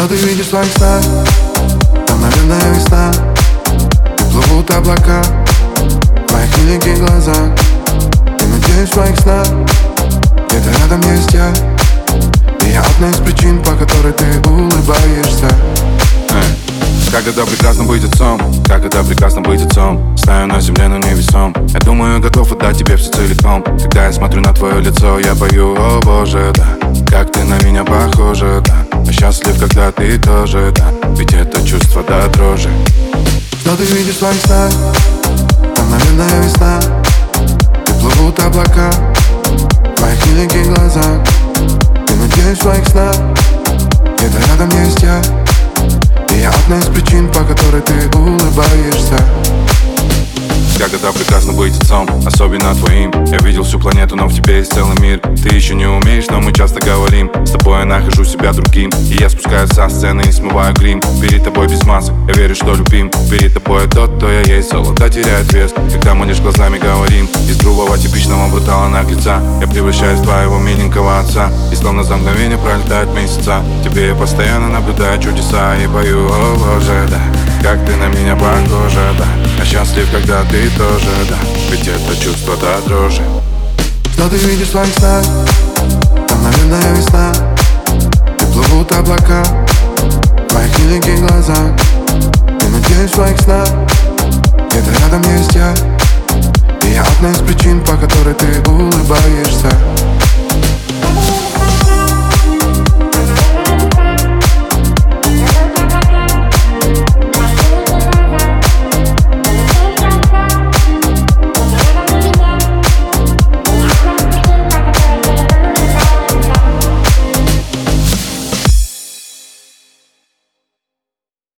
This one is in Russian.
Что ты видишь в своих снах? Там, наверное, весна, и плывут облака в моих великих глазах. И надеюсь в своих снах где-то рядом есть я, и я одна из причин, по которой ты улыбаешься. Как это прекрасно быть отцом, как это прекрасно быть отцом. Стою на земле, но невесом. Я думаю, готов отдать тебе все целиком. Когда я смотрю на твое лицо, я пою: о боже, да, как ты на меня похожа, да. Я счастлив, когда ты тоже, да, ведь это чувство до дрожи. Что ты видишь в своих снах? Там, наверное, весна, и плывут облака в моих великих глазах. И надеюсь в своих снах где-то рядом есть я, и я одна из причин, по которой ты улыбаешься. Как это прекрасно быть отцом, особенно твоим. Я видел всю планету, но в тебе есть целый мир. Ты еще не умеешь, но мы часто говорим. С тобой я нахожу себя другим, и я спускаюсь со сцены и смываю грим. Перед тобой без масок, я верю, что любим. Перед тобой я тот, кто я есть, золото теряет вес, когда мы лишь глазами говорим. Из грубого типичного брутала наглеца я превращаюсь в твоего миленького отца, и словно за мгновение пролетают месяца. Тебе я постоянно наблюдаю чудеса и пою: о боже, да, как ты на меня похожа, да. Я счастлив, когда ты тоже, да, ведь это чувство до дрожи. Что ты видишь в своих снах? Там, наверное, весна, и плывут облака в моих великих глазах. И надеюсь в своих снах где-то рядом есть я, и я одна из причин, по которой ты улыбаешься.